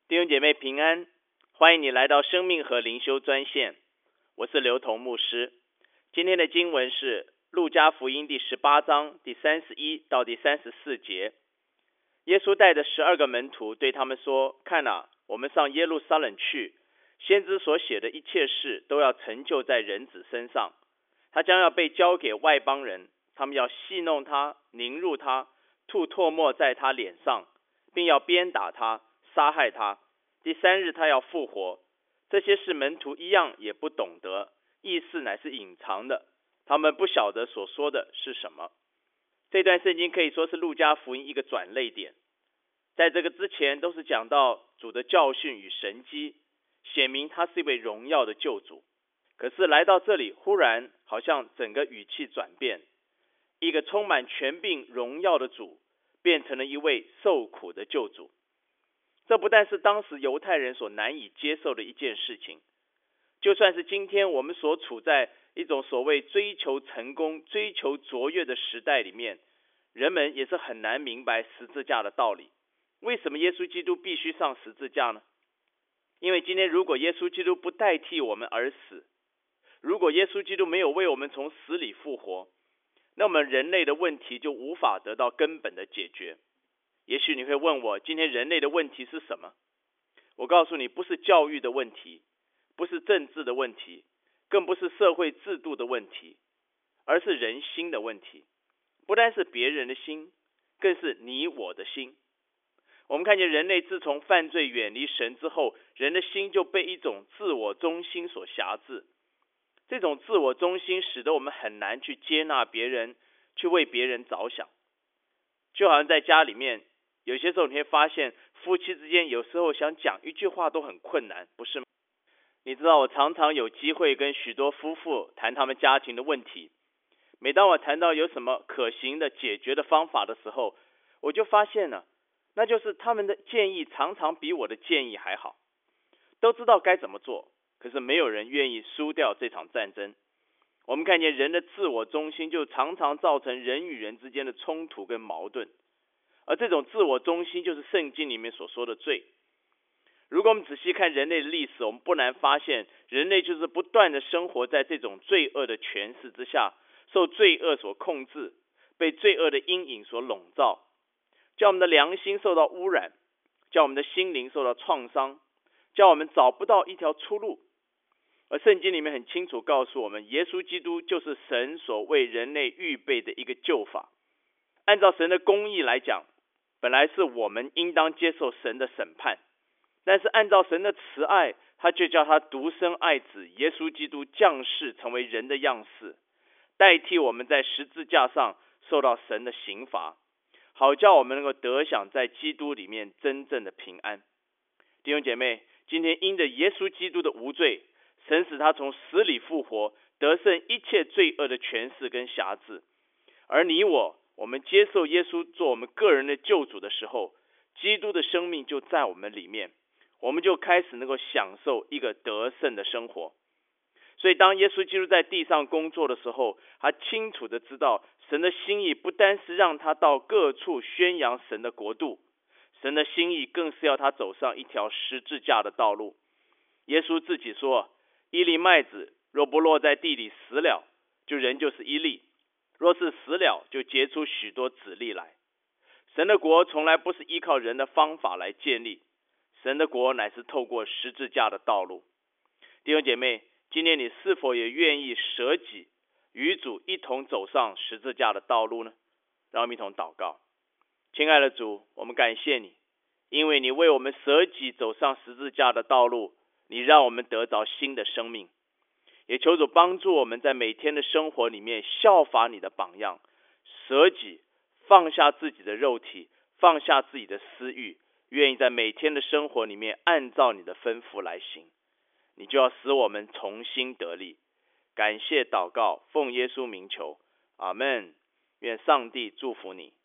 弟兄姐妹平安，欢迎你来到生命和灵修专线，我是刘同牧师。今天的经文是路加福音第18章第31到第34节。耶稣带着12个门徒对他们说，看啊，我们上耶路撒冷去，先知所写的一切事都要成就在人子身上。他将要被交给外邦人，他们要戏弄他，凌辱他，吐唾沫在他脸上，并要鞭打他，杀害他。第3日他要复活。这些事门徒一样也不懂得，意思乃是隐藏的，他们不晓得所说的是什么。这段圣经可以说是路加福音一个转捩点，在这个之前都是讲到主的教训与神迹，显明他是一位荣耀的救主。可是来到这里，忽然好像整个语气转变，一个充满权柄荣耀的主变成了一位受苦的救主。这不但是当时犹太人所难以接受的一件事情，就算是今天我们所处在一种所谓追求成功、追求卓越的时代里面，人们也是很难明白十字架的道理。为什么耶稣基督必须上十字架呢？因为今天如果耶稣基督不代替我们而死，如果耶稣基督没有为我们从死里复活，那么人类的问题就无法得到根本的解决。也许你会问我，今天人类的问题是什么？我告诉你，不是教育的问题，不是政治的问题，更不是社会制度的问题，而是人心的问题。不单是别人的心，更是你我的心。我们看见人类自从犯罪远离神之后，人的心就被一种自我中心所辖制。这种自我中心使得我们很难去接纳别人，去为别人着想。就好像在家里面，有些时候你会发现夫妻之间有时候想讲一句话都很困难，不是吗？你知道我常常有机会跟许多夫妇谈他们家庭的问题，每当我谈到有什么可行的解决的方法的时候，我就发现了，那就是他们的建议常常比我的建议还好，都知道该怎么做，可是没有人愿意输掉这场战争。我们看见人的自我中心就常常造成人与人之间的冲突跟矛盾，而这种自我中心就是圣经里面所说的罪。如果我们仔细看人类的历史，我们不难发现，人类就是不断的生活在这种罪恶的权势之下，受罪恶所控制，被罪恶的阴影所笼罩，叫我们的良心受到污染，叫我们的心灵受到创伤，叫我们找不到一条出路。而圣经里面很清楚告诉我们，耶稣基督就是神所为人类预备的一个救法。按照神的公义来讲，本来是我们应当接受神的审判，但是按照神的慈爱，他就叫他独生爱子耶稣基督降世成为人的样式，代替我们在十字架上受到神的刑罚，好叫我们能够得享在基督里面真正的平安。弟兄姐妹，今天因着耶稣基督的无罪，神使他从死里复活，得胜一切罪恶的权势跟辖制。而你我们接受耶稣做我们个人的救主的时候，基督的生命就在我们里面，我们就开始能够享受一个得胜的生活。所以当耶稣基督在地上工作的时候，他清楚的知道神的心意不单是让他到各处宣扬神的国度，神的心意更是要他走上一条十字架的道路。耶稣自己说，一粒麦子若不落在地里死了，就仍旧是一粒，若是死了，就结出许多子粒来。神的国从来不是依靠人的方法来建立，神的国乃是透过十字架的道路。弟兄姐妹，今天你是否也愿意舍己，与主一同走上十字架的道路呢？让我们一同祷告。亲爱的主，我们感谢你，因为你为我们舍己走上十字架的道路，你让我们得着新的生命。也求主帮助我们在每天的生活里面效法你的榜样，舍己，放下自己的肉体，放下自己的私欲，愿意在每天的生活里面按照你的吩咐来行，你就要使我们重新得力。感谢祷告，奉耶稣名求，阿们。愿上帝祝福你。